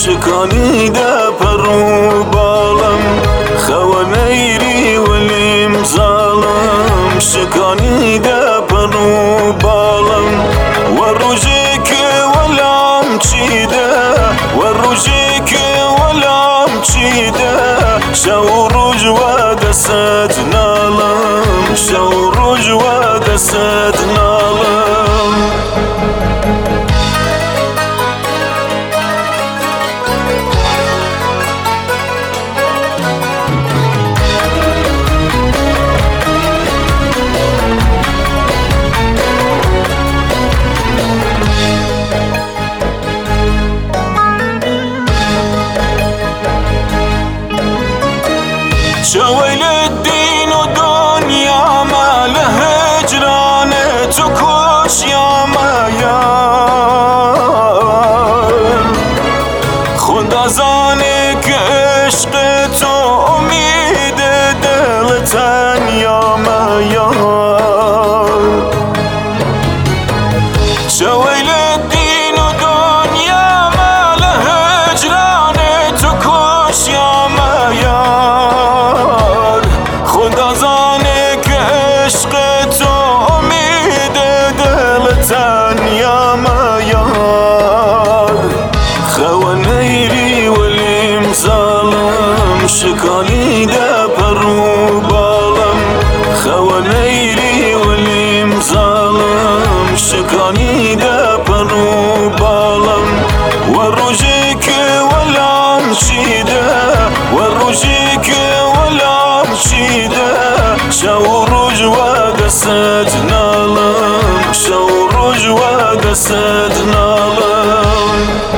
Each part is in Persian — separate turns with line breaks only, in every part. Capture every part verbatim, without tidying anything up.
شکانیده پرو بالم خوانیری ولیم ظالم شکانیده پرو بالم و روزی که ولام چیده و روزی که ولام چیده شو روز و دست نالم شو روز و دست نالم شويل الدين ودنيا ما له هجران تكوش يا ما يار خدا زانك عشقت واميد دلتن يا ما يار شويل الدين ودنيا ما له هجران تكوش يا ما يار خدا زانه که عشق تو امید دلتن یا مایار خوانیری ولیم ظالم شکانیده پرو بالم خوانیری ولیم ظالم شکانیده پرو بالم و روزی که ولام چیده و روزی که ولام چیده شو روز و دست نالم شو روز و دست نالم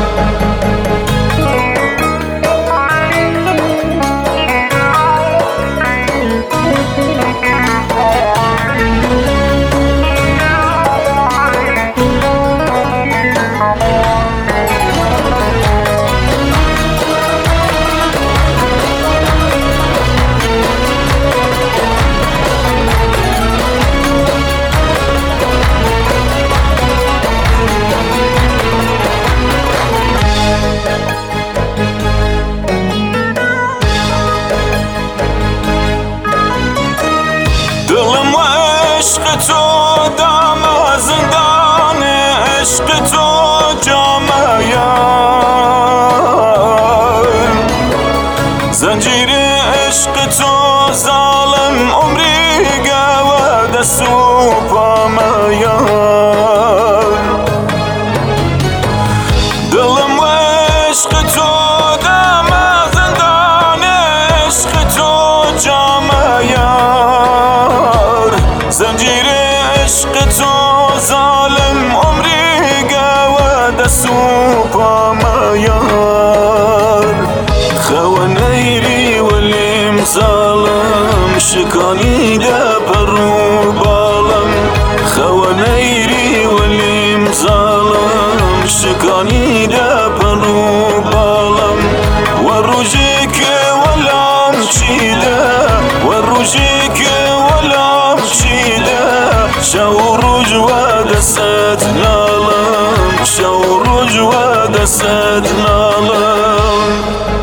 دلم و عشق تو دم زندان عشق تو جامه یار زنجیر عشق تو ظالم عمری و دست و پامه یار دلم و عشق تو دم زندان عشق تو جامه یار زنجیر عشق تو ظالم عمری و دست و پامه یار خوانیری ولیم ظالم شکانیده پرو بالم خوانیری ولیم ظالم شکانیده پرو بالم و روزی که ولام چیده و روزی که ولام چیده شو روز و دست نالم شو روز و دست نالم